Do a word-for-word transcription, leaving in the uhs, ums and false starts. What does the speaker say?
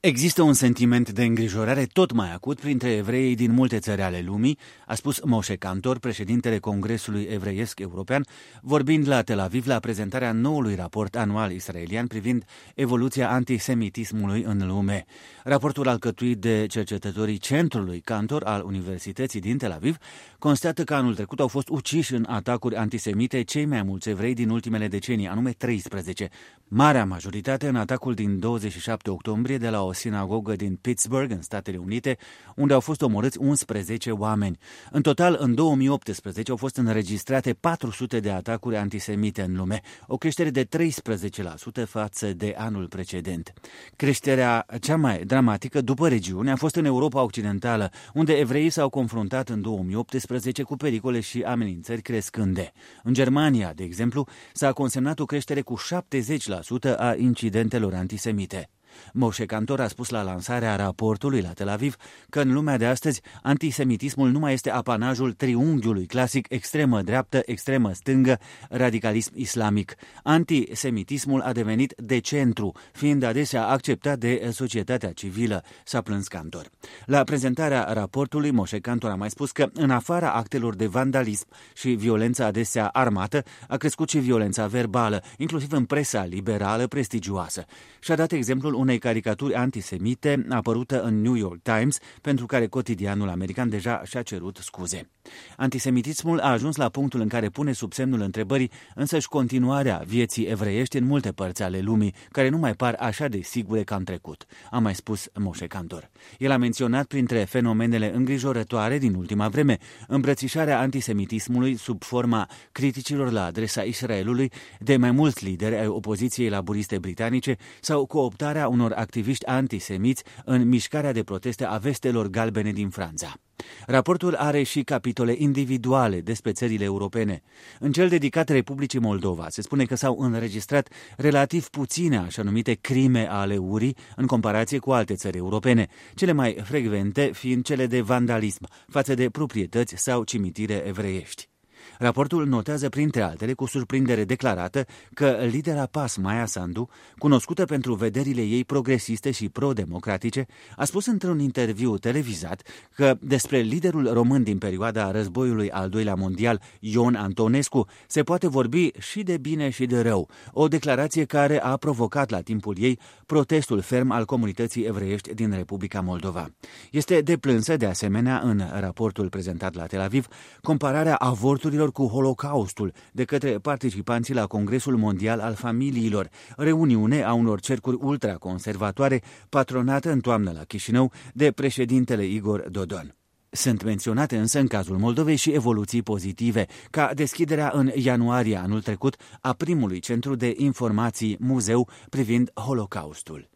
Există un sentiment de îngrijorare tot mai acut printre evreii din multe țări ale lumii, a spus Moshe Kantor, președintele Congresului Evreiesc European, vorbind la Tel Aviv la prezentarea noului raport anual israelian privind evoluția antisemitismului în lume. Raportul alcătuit de cercetătorii Centrului Kantor al Universității din Tel Aviv constată că anul trecut au fost uciși în atacuri antisemite cei mai mulți evrei din ultimele decenii, anume treisprezece. Marea majoritate în atacul din douăzeci și șapte octombrie de la o sinagogă din Pittsburgh, în Statele Unite, unde au fost omorâți unsprezece oameni. În total, în două mii optsprezece au fost înregistrate patru sute de atacuri antisemite în lume, o creștere de treisprezece la sută față de anul precedent. Creșterea cea mai dramatică după regiune a fost în Europa Occidentală, unde evreii s-au confruntat în două mii optsprezece cu pericole și amenințări crescânde. În Germania, de exemplu, s-a consemnat o creștere cu șaptezeci la sută a incidentelor antisemite. Moshe Kantor a spus la lansarea raportului la Tel Aviv că în lumea de astăzi antisemitismul nu mai este apanajul triunghiului clasic extremă dreaptă, extremă stângă, radicalism islamic. Antisemitismul a devenit de centru, fiind adesea acceptat de societatea civilă, s-a plâns Kantor. La prezentarea raportului, Moshe Kantor a mai spus că în afara actelor de vandalism și violența adesea armată, a crescut și violența verbală, inclusiv în presa liberală prestigioasă. Și-a dat exemplul unei caricaturi antisemite apărută în New York Times, pentru care cotidianul american deja și-a cerut scuze. Antisemitismul a ajuns la punctul în care pune sub semnul întrebării însăși continuarea vieții evreiești în multe părți ale lumii, care nu mai par așa de sigure ca în trecut, a mai spus Moshe Kantor. El a menționat printre fenomenele îngrijorătoare din ultima vreme îmbrățișarea antisemitismului sub forma criticilor la adresa Israelului de mai mulți lideri ai opoziției laburiste britanice sau cooptarea unor activiști antisemiți în mișcarea de proteste a vestelor galbene din Franța. Raportul are și capitole individuale despre țările europene. În cel dedicat Republicii Moldova se spune că s-au înregistrat relativ puține așa numite crime ale urii în comparație cu alte țări europene, cele mai frecvente fiind cele de vandalism față de proprietăți sau cimitire evreiești. Raportul notează, printre altele, cu surprindere declarată, că lidera P A S, Maia Sandu, cunoscută pentru vederile ei progresiste și pro-democratice, a spus într-un interviu televizat că despre liderul român din perioada războiului al doilea mondial, Ion Antonescu, se poate vorbi și de bine și de rău, o declarație care a provocat la timpul ei protestul ferm al comunității evreiești din Republica Moldova. Este deplânsă, de asemenea, în raportul prezentat la Tel Aviv, compararea avorturilor cu Holocaustul de către participanții la Congresul Mondial al Familiilor, reuniune a unor cercuri ultraconservatoare patronată în toamnă la Chișinău de președintele Igor Dodon. Sunt menționate însă în cazul Moldovei și evoluții pozitive, ca deschiderea în ianuarie anul trecut a primului centru de informații muzeu privind Holocaustul.